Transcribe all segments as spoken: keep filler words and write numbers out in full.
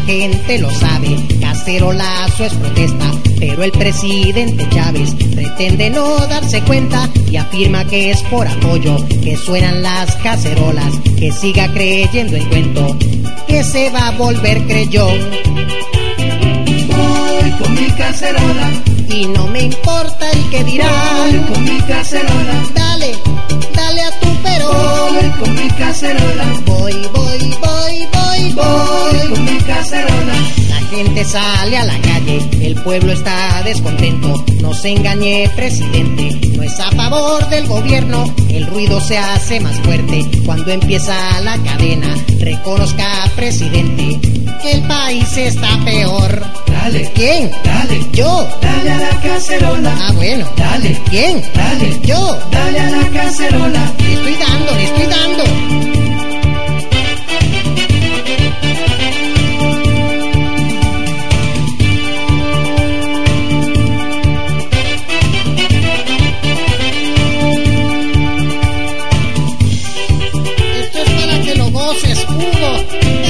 gente lo sabe, cacerolazo es protesta, pero el presidente Chávez pretende no darse cuenta y afirma que es por apoyo que suenan las cacerolas, que siga creyendo el cuento, que se va a volver creyón. Voy con mi cacerola y no me importa el que dirán. Voy con mi cacerola, dale, dale a tu perón. Voy con mi cacerola, voy, voy, voy, voy, voy con mi cacerola. La gente sale a la calle, el pueblo está descontento. No se engañe, presidente, no es a favor del gobierno. El ruido se hace más fuerte cuando empieza la cadena. Reconozca, presidente, que el país está peor. Dale, ¿quién? Dale, yo. Dale a la cacerola. Ah, bueno. Dale, ¿quién? Dale, yo. Dale a la cacerola. Le estoy dando, le estoy dando. Esto es para que lo goces, Hugo.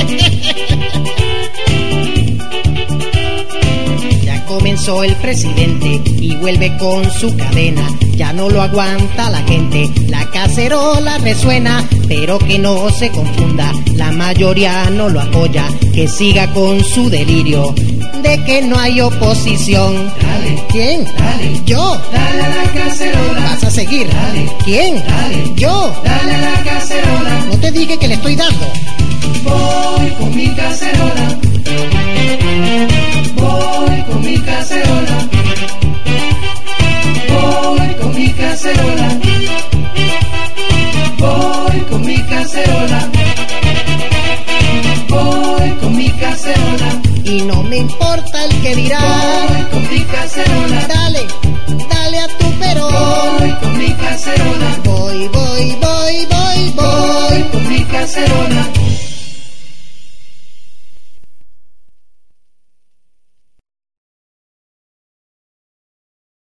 Comenzó el presidente y vuelve con su cadena. Ya no lo aguanta la gente, la cacerola resuena, pero que no se confunda, la mayoría no lo apoya, que siga con su delirio de que no hay oposición. Dale, ¿quién? Dale, yo. Dale a la cacerola. ¿Vas a seguir? Dale, ¿quién? Dale, yo. Dale a la cacerola. No te dije que le estoy dando. Voy con mi cacerola. Voy con mi cacerola, voy con mi cacerola, voy con mi cacerola, voy con mi cacerola. Y no